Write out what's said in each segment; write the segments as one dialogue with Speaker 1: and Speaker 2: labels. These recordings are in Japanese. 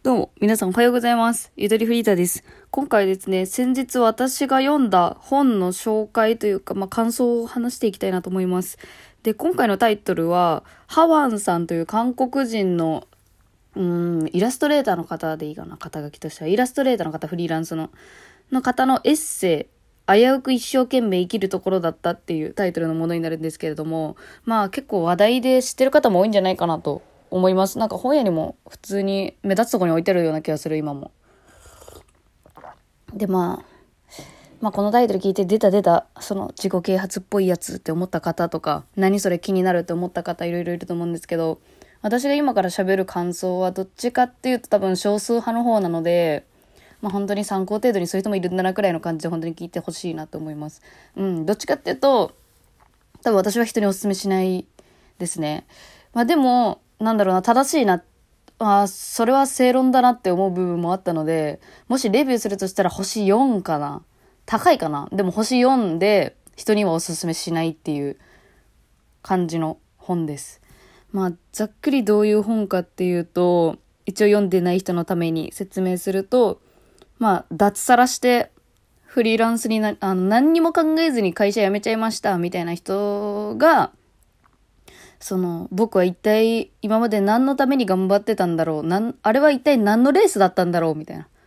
Speaker 1: どうも、皆さんおはようございます。ゆとりフリーターです。今回ですね、先日私が読んだ本の紹介というか、感想を話していきたいなと思います。で、今回のタイトルは、ハワンさんという韓国人の、イラストレーターの方でいいかな、肩書きとしては。イラストレーターの方、フリーランスの方のエッセイ、危うく一生懸命生きるところだったっていうタイトルのものになるんですけれども、結構話題で知ってる方も多いんじゃないかなと思います。なんか本屋にも普通に目立つところに置いてるような気がする、今も。で、このタイトル聞いて出た、その自己啓発っぽいやつって思った方とか、何それ気になるって思った方いろいろいると思うんですけど、私が今から喋る感想はどっちかっていうと多分少数派の方なので、本当に参考程度にそういう人もいるんだなくらいの感じで本当に聞いてほしいなと思います。どっちかっていうと、多分私は人にお勧めしないですね。でも、正しいな、それは正論だなって思う部分もあったので、もしレビューするとしたら星4かな。高いかな。でも星4で人にはお勧めしないっていう感じの本です。ざっくりどういう本かっていうと、一応読んでない人のために説明すると、脱サラしてフリーランスに何にも考えずに会社辞めちゃいましたみたいな人が、僕は一体今まで何のために頑張ってたんだろう、あれは一体何のレースだったんだろうみたいな。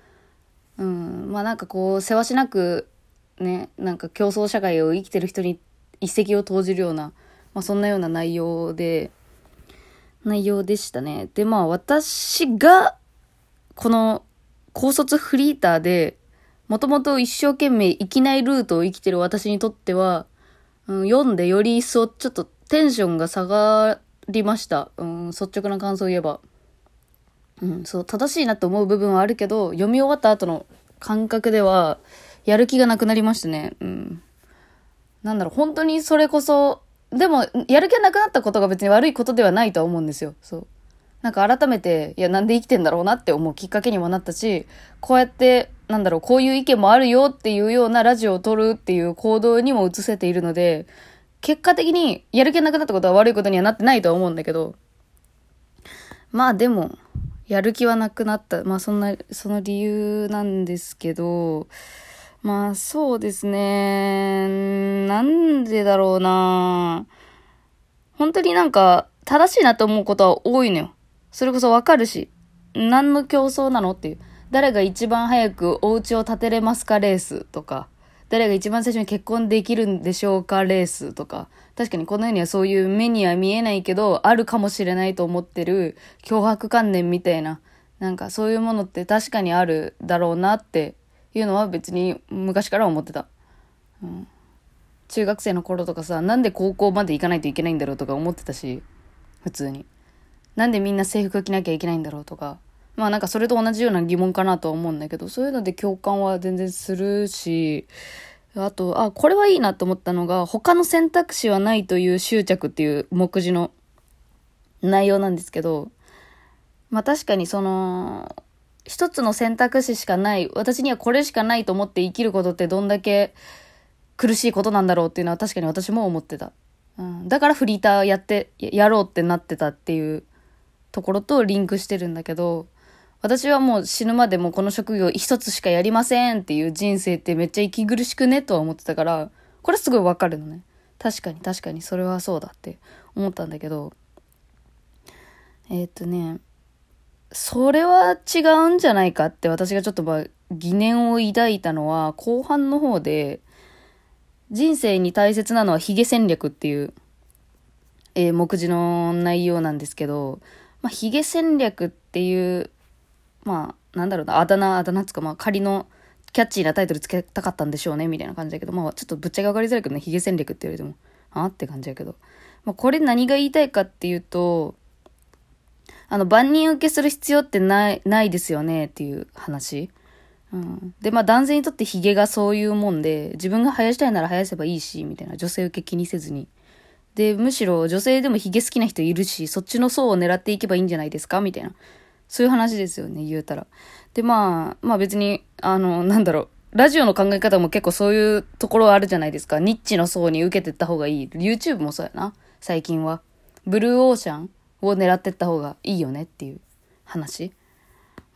Speaker 1: せわしなくね、競争社会を生きてる人に一石を投じるような、そんなような内容でしたね。で、私がこの高卒フリーターでもともと一生懸命生きないルートを生きてる私にとっては、読んでより一層ちょっとテンションが下がりました。率直な感想を言えば。正しいなと思う部分はあるけど、読み終わった後の感覚では、やる気がなくなりましたね。本当にそれこそ、でも、やる気がなくなったことが別に悪いことではないとは思うんですよ。改めて、なんで生きてんだろうなって思うきっかけにもなったし、こうやって、こういう意見もあるよっていうようなラジオを撮るっていう行動にも移せているので、結果的にやる気なくなったことは悪いことにはなってないとは思うんだけど、でも、やる気はなくなった。その理由なんですけど、そうですね。なんでだろうな。本当に正しいなと思うことは多いのよ。それこそわかるし。何の競争なのっていう。誰が一番早くお家を建てれますかレースとか。誰が一番最初に結婚できるんでしょうかレースとか。確かにこの世にはそういう目には見えないけど、あるかもしれないと思ってる強迫観念みたいな。そういうものって確かにあるだろうなっていうのは別に昔から思ってた。中学生の頃とかさ、なんで高校まで行かないといけないんだろうとか思ってたし、普通に。なんでみんな制服着なきゃいけないんだろうとか。それと同じような疑問かなとは思うんだけど、そういうので共感は全然するし、あと、これはいいなと思ったのが、他の選択肢はないという執着っていう目次の内容なんですけど、確かに一つの選択肢しかない、私にはこれしかないと思って生きることってどんだけ苦しいことなんだろうっていうのは確かに私も思ってた。だからフリーターやろうってなってたっていうところとリンクしてるんだけど、私はもう死ぬまでもこの職業一つしかやりませんっていう人生ってめっちゃ息苦しくねとは思ってたから、これすごいわかるのね。確かにそれはそうだって思ったんだけど、それは違うんじゃないかって私がちょっと疑念を抱いたのは後半の方で、人生に大切なのはヒゲ戦略っていう、目次の内容なんですけど、ヒゲ戦略っていうあだ名つか、仮のキャッチーなタイトルつけたかったんでしょうね、みたいな感じだけど、ちょっとぶっちゃけわかりづらいけどね、ヒゲ戦略って言われても、って感じだけど。これ何が言いたいかっていうと、万人受けする必要ってないですよね、っていう話。で、男性にとってヒゲがそういうもんで、自分が生やしたいなら生やせばいいし、みたいな、女性受け気にせずに。で、むしろ女性でもヒゲ好きな人いるし、そっちの層を狙っていけばいいんじゃないですかみたいな。そういう話ですよね、言うたら。で、別に、ラジオの考え方も結構そういうところあるじゃないですか。ニッチの層に受けてった方がいい。YouTube もそうやな、最近は。ブルーオーシャンを狙ってった方がいいよねっていう話。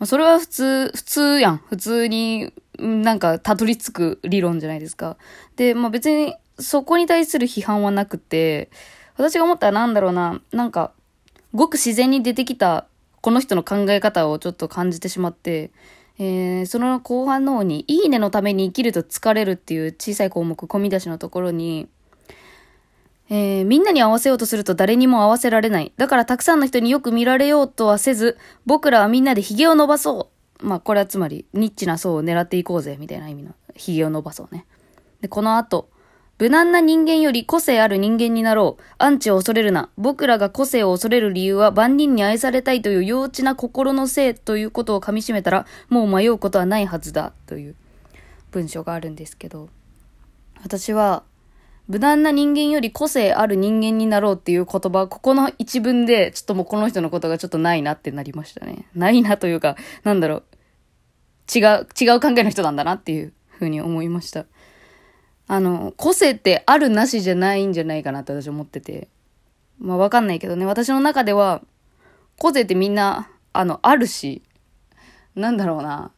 Speaker 1: あ、それは普通やん。普通になんかたどり着く理論じゃないですか。で、まあ別にそこに対する批判はなくて、私が思ったらなんだろうな、なんか、ごく自然に出てきたこの人の考え方をちょっと感じてしまって、その後半の方に、いいねのために生きると疲れるっていう小さい項目、込み出しのところに、みんなに合わせようとすると誰にも合わせられない。だからたくさんの人によく見られようとはせず、僕らはみんなで髭を伸ばそう。まあこれはつまり、ニッチな層を狙っていこうぜ、みたいな意味の髭を伸ばそうね。で、この後、無難な人間より個性ある人間になろう。アンチを恐れるな。僕らが個性を恐れる理由は万人に愛されたいという幼稚な心のせいということを噛み締めたら、もう迷うことはないはずだ。という文章があるんですけど、私は、無難な人間より個性ある人間になろうっていう言葉、ここの一文で、ちょっともうこの人のことがちょっとないなってなりましたね。ないなというか、なんだろう。違う考えの人なんだなっていうふうに思いました。個性ってあるなしじゃないんじゃないかなって私思ってて。まあわかんないけどね、私の中では、個性ってみんな、あるし、なんだろうな。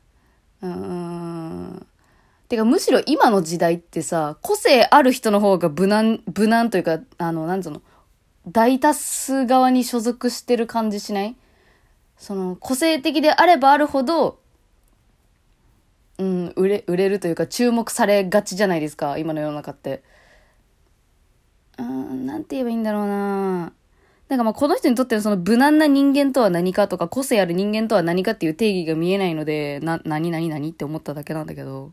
Speaker 1: てかむしろ今の時代ってさ、個性ある人の方が無難というか、なんつうの、大多数側に所属してる感じしない？その、個性的であればあるほど、売れるというか注目されがちじゃないですか、今の世の中って。なんて言えばいいんだろうな。なんかまあこの人にとってのその無難な人間とは何かとか個性ある人間とは何かっていう定義が見えないので、何って思っただけなんだけど、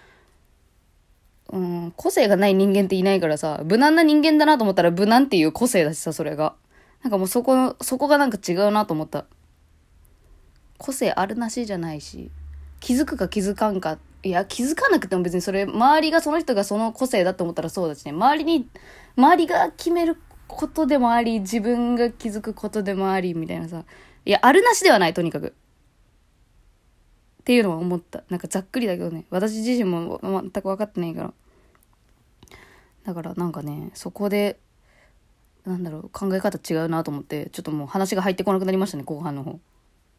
Speaker 1: 個性がない人間っていないからさ、無難な人間だなと思ったら無難っていう個性だしさ、それが。なんかもうそこがなんか違うなと思った。個性あるなしじゃないし、気づくか気づかんか。いや、気づかなくても別にそれ、周りがその人がその個性だと思ったらそうだしね。周りが決めることでもあり、自分が気づくことでもあり、みたいなさ。いや、あるなしではない、とにかく。っていうのは思った。なんかざっくりだけどね。私自身も全く分かってないから。だからなんかね、そこで、なんだろう、考え方違うなと思って、ちょっともう話が入ってこなくなりましたね、後半の方。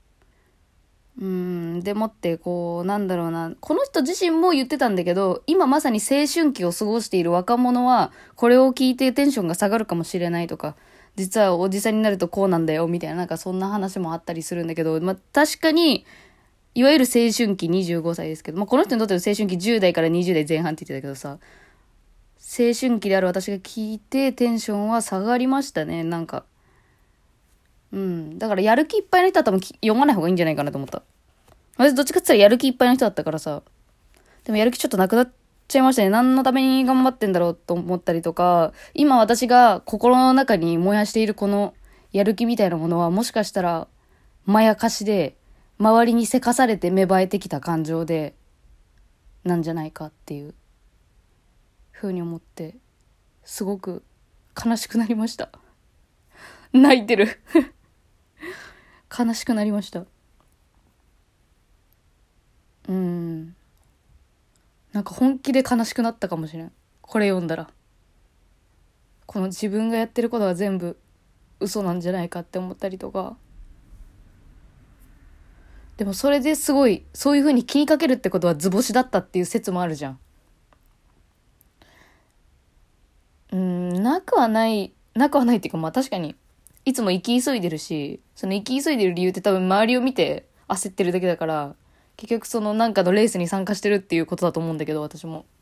Speaker 1: でもってこうなんだろうな、この人自身も言ってたんだけど、今まさに青春期を過ごしている若者はこれを聞いてテンションが下がるかもしれないとか、実はおじさんになるとこうなんだよみたいな、なんかそんな話もあったりするんだけど、まあ確かにいわゆる青春期25歳ですけど、まあこの人にとっての青春期10代から20代前半って言ってたけどさ、青春期である私が聞いてテンションは下がりましたね。なんかだからやる気いっぱいの人は多分読まない方がいいんじゃないかなと思った。私どっちかって言ったらやる気いっぱいの人だったからさ。でもやる気ちょっとなくなっちゃいましたね。何のために頑張ってんだろうと思ったりとか、今私が心の中に燃やしているこのやる気みたいなものはもしかしたらまやかしで、周りにせかされて芽生えてきた感情で、なんじゃないかっていうふうに思って、すごく悲しくなりました。泣いてる。悲しくなりました。なんか本気で悲しくなったかもしれん。これ読んだら。この自分がやってることは全部嘘なんじゃないかって思ったりとか。でもそれですごい、そういう風に気にかけるってことは図星だったっていう説もあるじゃん。なくはないっていうか、まあ確かに、いつも生き急いでるし、その生き急いでる理由って多分周りを見て焦ってるだけだから、結局そのなんかのレースに参加してるっていうことだと思うんだけど、私も。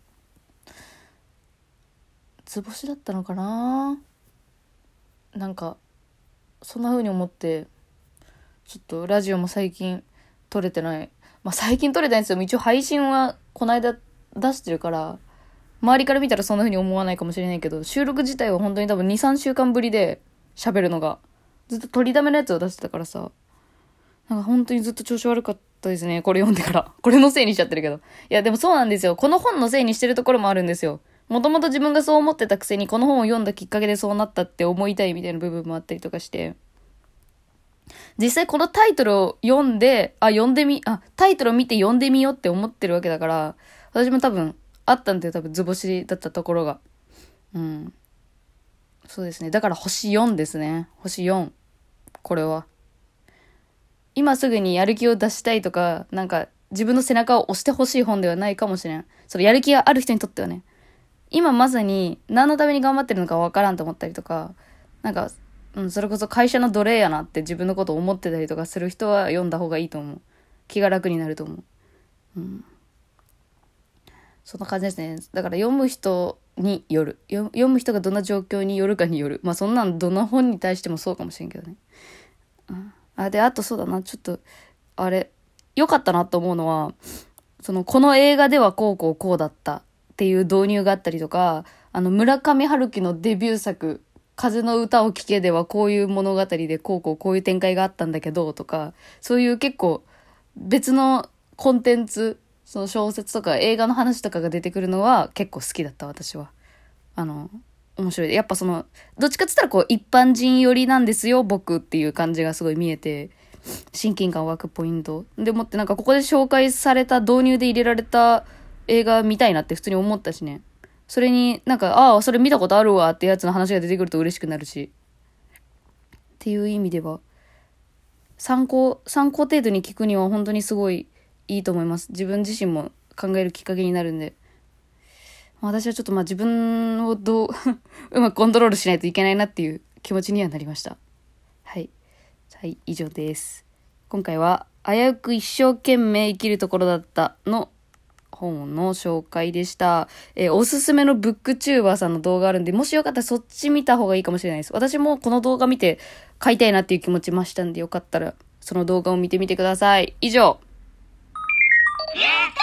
Speaker 1: 図星だったのかな、なんか、そんな風に思って、ちょっとラジオも最近撮れてない。まあ最近撮れてないんですよ。一応配信はこの間出してるから、周りから見たらそんな風に思わないかもしれないけど、収録自体は本当に多分2、3週間ぶりで喋るのが。ずっと取りだめのやつを出してたからさ。なんか本当にずっと調子悪かったですね。これ読んでから。これのせいにしちゃってるけど。いやでもそうなんですよ。この本のせいにしてるところもあるんですよ。もともと自分がそう思ってたくせにこの本を読んだきっかけでそうなったって思いたいみたいな部分もあったりとかして。実際このタイトルを読んで、タイトルを見て読んでみようって思ってるわけだから、私も多分あったんだよ。多分図星だったところが。そうですね。だから星4ですね。星4。これは。 今すぐにやる気を出したいとか、なんか自分の背中を押してほしい本ではないかもしれん。そのやる気がある人にとってはね。今まさに何のために頑張ってるのかわからんと思ったりとか、なんか、それこそ会社の奴隷やなって自分のことを思ってたりとかする人は読んだ方がいいと思う。気が楽になると思う。そんな感じですね。だから読む人による。読む人がどんな状況によるかによる。まあそんなんどの本に対してもそうかもしれんけどね。あとそうだな。ちょっと、良かったなと思うのは、この映画ではこうこうこうだったっていう導入があったりとか、村上春樹のデビュー作、風の歌を聴けではこういう物語でこうこうこういう展開があったんだけどとか、そういう結構別のコンテンツ、その小説とか映画の話とかが出てくるのは結構好きだった、私は。面白い。やっぱどっちかって言ったら一般人寄りなんですよ、僕っていう感じがすごい見えて、親近感湧くポイント。でもってここで紹介された導入で入れられた映画見たいなって普通に思ったしね。それにそれ見たことあるわってやつの話が出てくると嬉しくなるし。っていう意味では、参考程度に聞くには本当にすごいいいと思います。自分自身も考えるきっかけになるんで。私はちょっと自分をうまくコントロールしないといけないなっていう気持ちにはなりました。はい。はい、以上です。今回は、危うく一生懸命生きるところだったの本の紹介でした。おすすめのブックチューバーさんの動画あるんで、もしよかったらそっち見た方がいいかもしれないです。私もこの動画見て買いたいなっていう気持ちましたんで、よかったらその動画を見てみてください。以上。